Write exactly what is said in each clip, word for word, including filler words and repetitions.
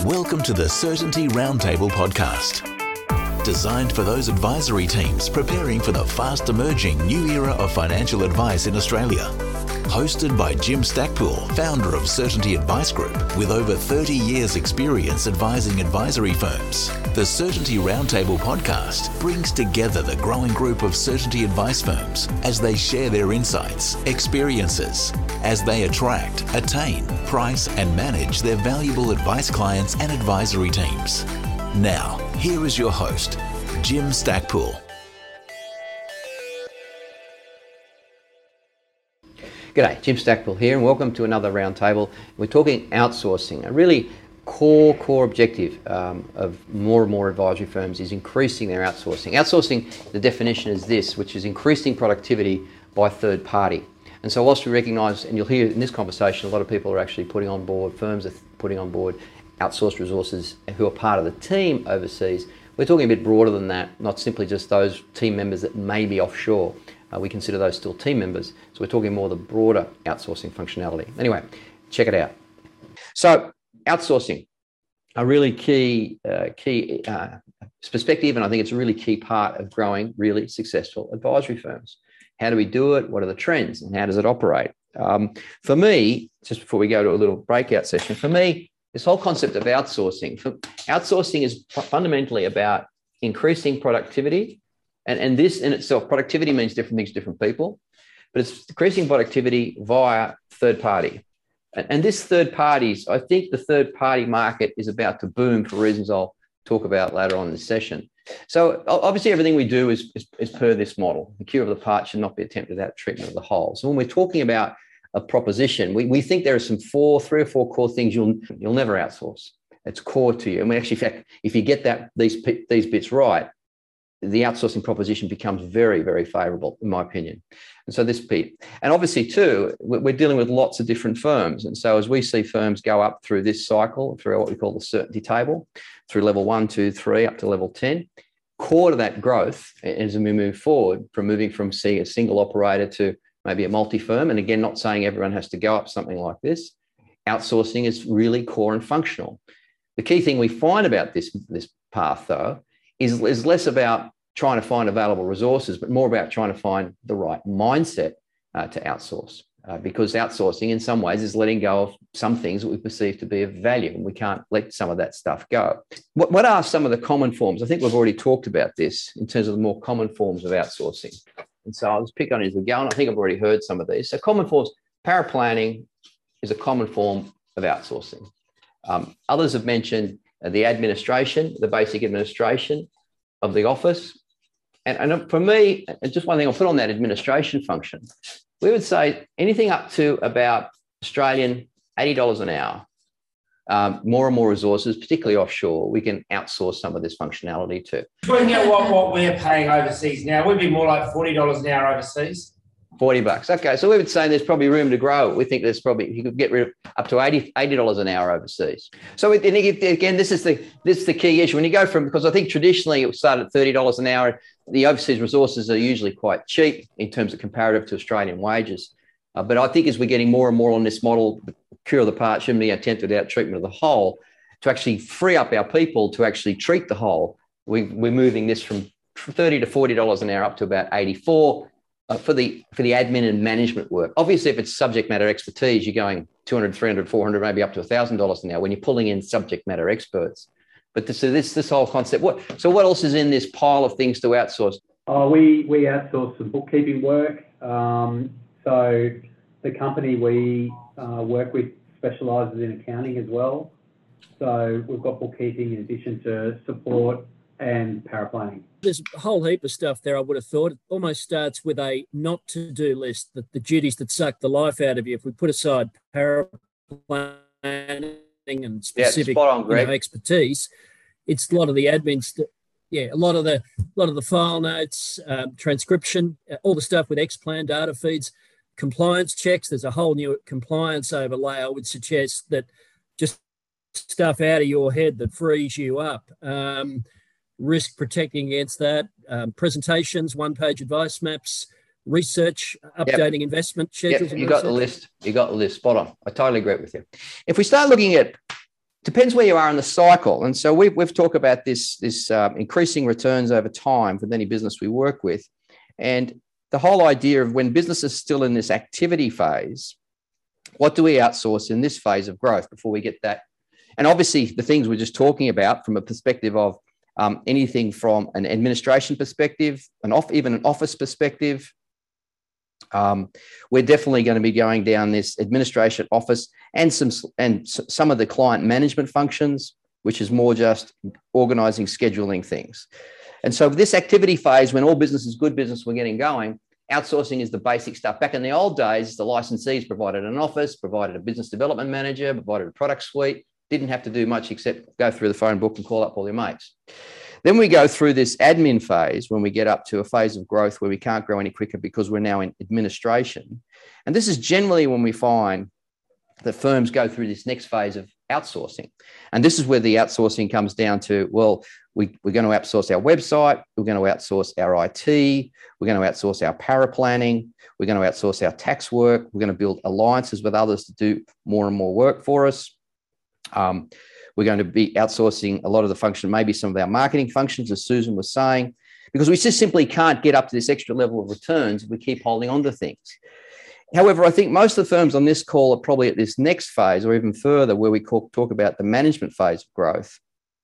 Welcome to the Certainty Roundtable podcast, designed for those advisory teams preparing for the fast emerging new era of financial advice in Australia. Hosted by Jim Stackpool, founder of Certainty Advice Group, with over thirty years experience advising advisory firms. The Certainty Roundtable podcast brings together the growing group of Certainty advice firms as they share their insights, experiences, as they attract, attain, price and manage their valuable advice clients and advisory teams. Now, here is your host, Jim Stackpool. G'day, Jim Stackpool here, and welcome to another roundtable. We're talking outsourcing. A really core, core objective um, of more and more advisory firms is increasing their outsourcing. Outsourcing, the definition is this, which is increasing productivity by third party. And so whilst we recognise, and you'll hear in this conversation, a lot of people are actually putting on board, firms are putting on board outsourced resources who are part of the team overseas, we're talking a bit broader than that, not simply just those team members that may be offshore. Uh, we consider those still team members. So we're talking more the broader outsourcing functionality. Anyway, check it out. So outsourcing, a really key, uh, key uh, perspective, and I think it's a really key part of growing really successful advisory firms. How do we do it? What are the trends? And how does it operate? Um, for me, just before we go to a little breakout session, for me, this whole concept of outsourcing, for, outsourcing is fundamentally about increasing productivity. And, and this in itself, productivity means different things to different people, but it's increasing productivity via third party. And, and this third parties, I think the third party market is about to boom for reasons I'll talk about later on in this session. So obviously everything we do is, is, is per this model. The cure of the part should not be attempted without treatment of the whole. So when we're talking about a proposition, we, we think there are some four, three or four core things you'll, you'll never outsource. It's core to you. And we actually, in fact, if you get that these, these bits right, the outsourcing proposition becomes very, very favourable, in my opinion. And so this bit, and obviously too, we're dealing with lots of different firms. And so as we see firms go up through this cycle, through what we call the certainty table, through level one, two, three, up to level ten, core to that growth as we move forward from moving from see a single operator to maybe a multi-firm. And again, not saying everyone has to go up something like this. Outsourcing is really core and functional. The key thing we find about this, this path though, is, is less about trying to find available resources, but more about trying to find the right mindset uh, to outsource. Uh, because outsourcing in some ways is letting go of some things that we perceive to be of value, and we can't let some of that stuff go. What, what are some of the common forms? I think we've already talked about this in terms of the more common forms of outsourcing. And so I'll just pick on it as we go, and I think I've already heard some of these. So common forms, paraplanning is a common form of outsourcing. Um, others have mentioned uh, the administration, the basic administration of the office. And, and for me, and just one thing I'll put on that administration function, we would say anything up to about Australian eighty dollars an hour, um, more and more resources, particularly offshore, we can outsource some of this functionality to. Working out what, what we're paying overseas now, we'd be more like forty dollars an hour overseas. forty bucks. Okay, so we would say there's probably room to grow. We think there's probably, you could get rid of up to eighty dollars an hour overseas. So and again, this is the this is the key issue. When you go from, because I think traditionally it started at thirty dollars an hour, the overseas resources are usually quite cheap in terms of comparative to Australian wages. Uh, but I think as we're getting more and more on this model, the cure of the part shouldn't be attempted without treatment of the whole, to actually free up our people to actually treat the whole. We, we're moving this from thirty to forty dollars an hour up to about eighty-four. Uh, for the for the admin and management work. Obviously, if it's subject matter expertise, you're going two hundred, three hundred, four hundred, maybe up to one thousand dollars an hour when you're pulling in subject matter experts. But this, so this this whole concept. What so what else is in this pile of things to outsource? Oh, we we outsource some bookkeeping work. Um, so the company we uh, work with specialises in accounting as well. So we've got bookkeeping in addition to support and paraplanning. There's a whole heap of stuff there, I would have thought. It almost starts with a not-to-do list, the, the duties that suck the life out of you. If we put aside paraplanning and specific yeah, spot on, you know, expertise, it's a lot of the admin stuff. Yeah, a lot of the a lot of the file notes, um, transcription, uh, all the stuff with Xplan data feeds, compliance checks. There's a whole new compliance overlay. I would suggest that just stuff out of your head that frees you up. Um, risk protecting against that, um, presentations, one-page advice maps, research, updating yep. investment schedules. Yep. You got the list. You got the list. Spot on. I totally agree with you. If we start looking at depends where you are in the cycle. And so we've, we've talked about this, this uh, increasing returns over time with any business we work with. And the whole idea of when business is still in this activity phase, what do we outsource in this phase of growth before we get that? And obviously the things we're just talking about from a perspective of um, anything from an administration perspective, an off, even an office perspective. Um, we're definitely going to be going down this administration office and some and some of the client management functions, which is more just organizing, scheduling things. And so this activity phase, when all business is good business, we're getting going, outsourcing is the basic stuff. Back in the old days, the licensees provided an office, provided a business development manager, provided a product suite, didn't have to do much except go through the phone book and call up all your mates. Then we go through this admin phase when we get up to a phase of growth where we can't grow any quicker because we're now in administration. And this is generally when we find that firms go through this next phase of outsourcing. And this is where the outsourcing comes down to, well, we, we're going to outsource our website, we're going to outsource our I T, we're going to outsource our paraplanning, we're going to outsource our tax work, we're going to build alliances with others to do more and more work for us. Um, We're going to be outsourcing a lot of the function, maybe some of our marketing functions, as Susan was saying, because we just simply can't get up to this extra level of returns if we keep holding on to things. However, I think most of the firms on this call are probably at this next phase or even further where we talk about the management phase of growth,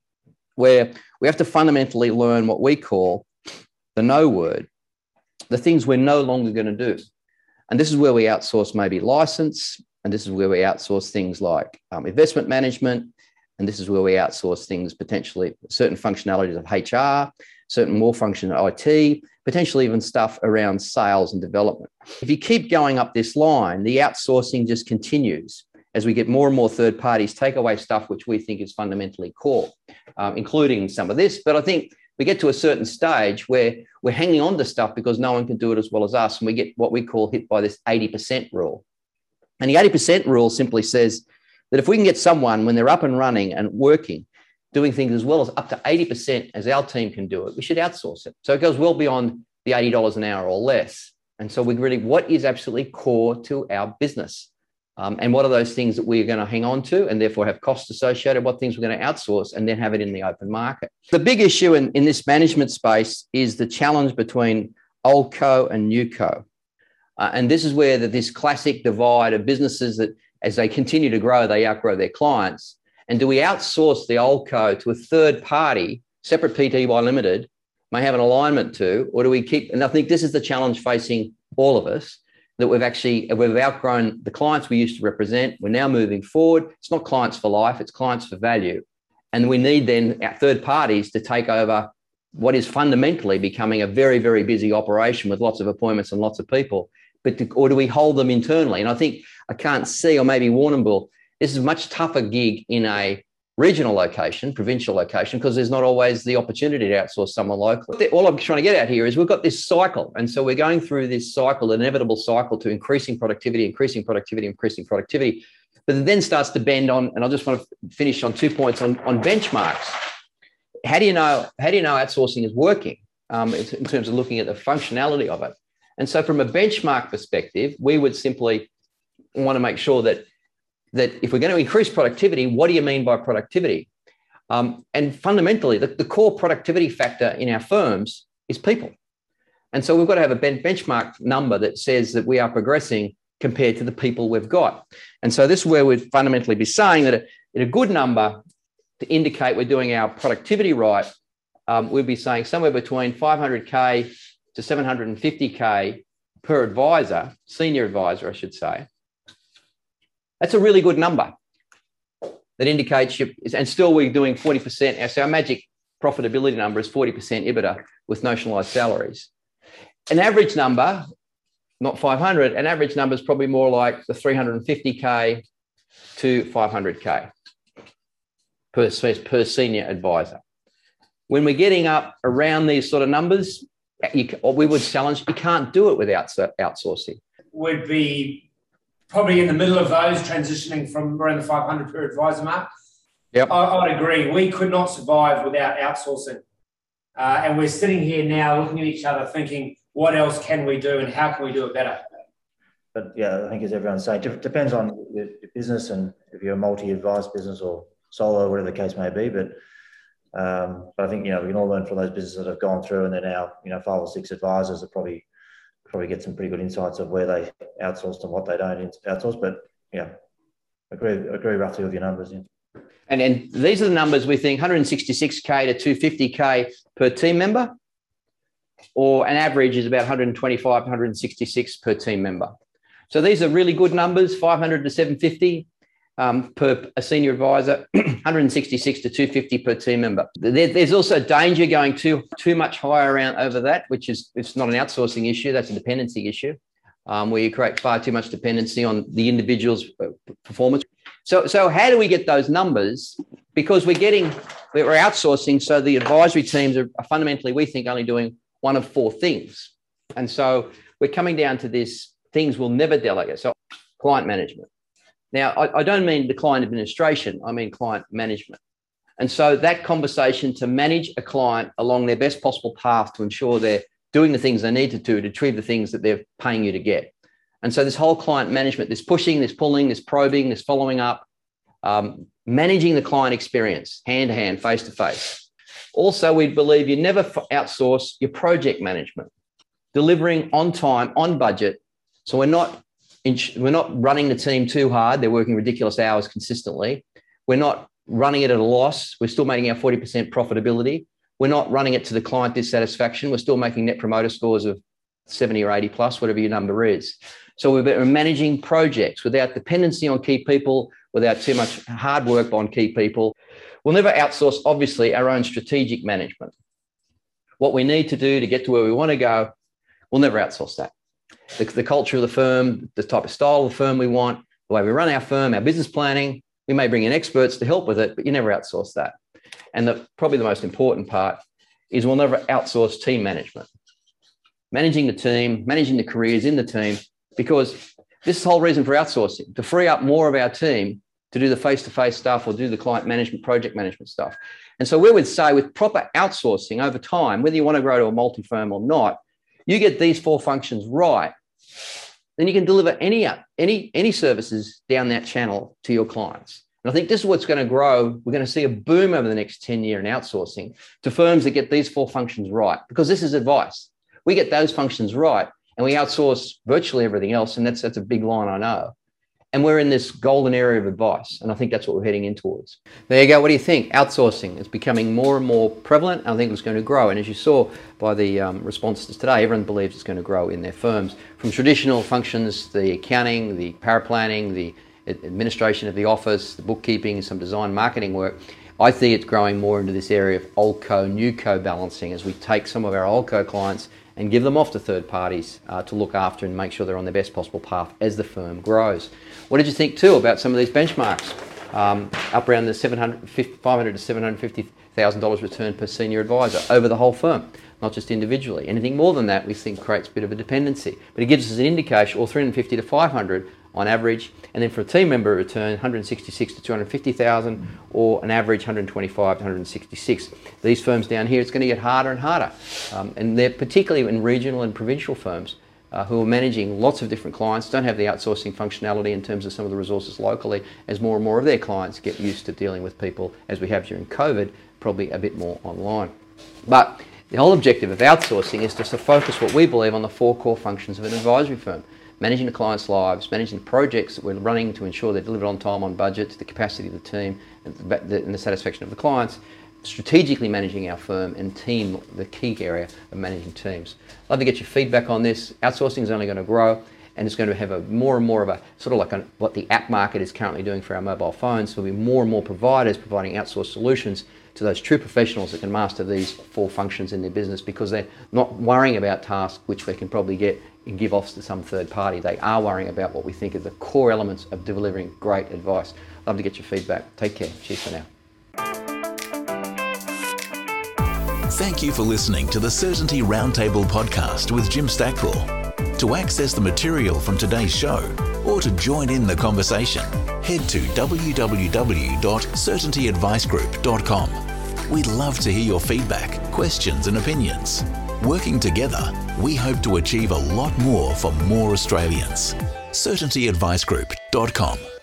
where we have to fundamentally learn what we call the no word, the things we're no longer going to do. And this is where we outsource maybe license, and this is where we outsource things like um, investment management, and this is where we outsource things, potentially certain functionalities of H R, certain more function of I T, potentially even stuff around sales and development. If you keep going up this line, the outsourcing just continues as we get more and more third parties take away stuff which we think is fundamentally core, um, including some of this. But I think we get to a certain stage where we're hanging on to stuff because no one can do it as well as us, and we get what we call hit by this eighty percent rule. And the eighty percent rule simply says that if we can get someone, when they're up and running and working, doing things as well as up to eighty percent as our team can do it, we should outsource it. So it goes well beyond the eighty dollars an hour or less. And so we really, what is absolutely core to our business? Um, and what are those things that we're going to hang on to and therefore have costs associated, what things we're going to outsource and then have it in the open market? The big issue in, in this management space is the challenge between old co and new co. Uh, and this is where the, this classic divide of businesses that as they continue to grow, they outgrow their clients. And do we outsource the old co to a third party, separate P T Y Limited, may have an alignment to, or do we keep, and I think this is the challenge facing all of us, that we've actually, we've outgrown the clients we used to represent. We're now moving forward. It's not clients for life, it's clients for value. And we need then our third parties to take over what is fundamentally becoming a very, very busy operation with lots of appointments and lots of people. But to, or do we hold them internally? And I think I can't see, or maybe Warrnambool, this is a much tougher gig in a regional location, provincial location, because there's not always the opportunity to outsource someone locally. All I'm trying to get at here is we've got this cycle. And so we're going through this cycle, an inevitable cycle to increasing productivity, increasing productivity, increasing productivity. But it then starts to bend on, and I just want to finish on two points on, on benchmarks. How do you know, how do you know outsourcing is working um, in terms of looking at the functionality of it? And so from a benchmark perspective, we would simply want to make sure that, that if we're going to increase productivity, what do you mean by productivity? Um, and fundamentally, the, the core productivity factor in our firms is people. And so we've got to have a ben- benchmark number that says that we are progressing compared to the people we've got. And so this is where we'd fundamentally be saying that a, a good number to indicate we're doing our productivity right, um, we'd be saying somewhere between five hundred K to seven hundred fifty K per advisor, senior advisor, I should say. That's a really good number that indicates you, and still we're doing forty percent. So our magic profitability number is forty percent EBITDA with notionalised salaries. An average number, not five hundred, an average number is probably more like the three hundred fifty K to five hundred K per, per senior advisor. When we're getting up around these sort of numbers, you, we would challenge, you can't do it without outsourcing. We'd be probably in the middle of those, transitioning from around the five hundred per advisor mark. Yep. I, I'd agree. We could not survive without outsourcing. Uh, and we're sitting here now looking at each other thinking, what else can we do and how can we do it better? But yeah, I think as everyone's saying, it depends on your business and if you're a multi-advised business or solo, whatever the case may be. But um, but I think, you know, we can all learn from those businesses that have gone through, and they're now, you know, five or six advisors that probably probably get some pretty good insights of where they outsourced and what they don't outsource. But yeah, agree agree roughly with your numbers. Yeah. And and these are the numbers we think: one hundred sixty-six K to two hundred fifty K per team member, or an average is about one hundred twenty-five to one hundred sixty-six per team member. So these are really good numbers: five hundred to seven hundred fifty um, per a senior advisor, one hundred sixty-six to two hundred fifty per team member. There, there's also danger going too too much higher around over that, which is it's not an outsourcing issue; that's a dependency issue, um, where you create far too much dependency on the individual's performance. So, so how do we get those numbers? Because we're getting, we're outsourcing, so the advisory teams are fundamentally, we think, only doing one of four things. And so we're coming down to this, things we'll never delegate. So client management. Now, I, I don't mean the client administration, I mean client management. And so that conversation to manage a client along their best possible path to ensure they're doing the things they need to do to achieve the things that they're paying you to get. And so this whole client management, this pushing, this pulling, this probing, this following up, um, managing the client experience, hand-to-hand, face-to-face. Also, we believe you never outsource your project management, delivering on time, on budget. So we're not, we're not running the team too hard. They're working ridiculous hours consistently. We're not running it at a loss. We're still making our forty percent profitability. We're not running it to the client dissatisfaction. We're still making net promoter scores of seventy or eighty plus, whatever your number is. So we're managing projects without dependency on key people, without too much hard work on key people. We'll never outsource, obviously, our own strategic management. What we need to do to get to where we want to go, we'll never outsource that. The, the culture of the firm, the type of style of the firm we want, the way we run our firm, our business planning, we may bring in experts to help with it, but you never outsource that. And the, probably the most important part is we'll never outsource team management. Managing the team, managing the careers in the team, because this is the whole reason for outsourcing, to free up more of our team to do the face-to-face stuff or do the client management, project management stuff. And so we would say with proper outsourcing over time, whether you want to grow to a multi-firm or not, you get these four functions right, then you can deliver any, any, any services down that channel to your clients. And I think this is what's going to grow. We're going to see a boom over the next ten years in outsourcing to firms that get these four functions right, because this is advice. We get those functions right and we outsource virtually everything else. And that's, that's a big line, I know. And we're in this golden area of advice. And I think that's what we're heading in towards. There you go. What do you think? Outsourcing is becoming more and more prevalent. I think it's going to grow. And as you saw by the um, responses today, everyone believes it's going to grow in their firms. From traditional functions, the accounting, the paraplanning, the administration of the office, the bookkeeping, some design marketing work, I think it's growing more into this area of old co, new co balancing as we take some of our old co clients and give them off to third parties uh, to look after and make sure they're on the best possible path as the firm grows. What did you think too about some of these benchmarks? Um, up around the five hundred to seven hundred fifty thousand dollars return per senior advisor over the whole firm, not just individually. Anything more than that we think creates a bit of a dependency, but it gives us an indication, or three hundred fifty to five hundred on average, and then for a team member return, one hundred sixty-six to two hundred fifty thousand, or an average one hundred twenty-five to one hundred sixty-six. These firms down here, it's going to get harder and harder, um, and they're particularly in regional and provincial firms uh, who are managing lots of different clients, don't have the outsourcing functionality in terms of some of the resources locally, as more and more of their clients get used to dealing with people, as we have during COVID, probably a bit more online. But the whole objective of outsourcing is just to focus what we believe on the four core functions of an advisory firm. Managing the clients' lives, managing the projects that we're running to ensure they're delivered on time, on budget, to the capacity of the team and the, and the satisfaction of the clients, strategically managing our firm, and team, the key area of managing teams. I'd love to get your feedback on this. Outsourcing is only going to grow, and it's going to have a more and more of a sort of like a, what the app market is currently doing for our mobile phones. So there'll be more and more providers providing outsourced solutions to those true professionals that can master these four functions in their business, because they're not worrying about tasks which they can probably get and give off to some third party. They are worrying about what we think are the core elements of delivering great advice. Love to get your feedback. Take care. Cheers for now. Thank you for listening to the Certainty Roundtable podcast with Jim Stackpool. To access the material from today's show or to join in the conversation, head to w w w dot certainty advice group dot com. We'd love to hear your feedback, questions and opinions. Working together, we hope to achieve a lot more for more Australians. certainty advice group dot com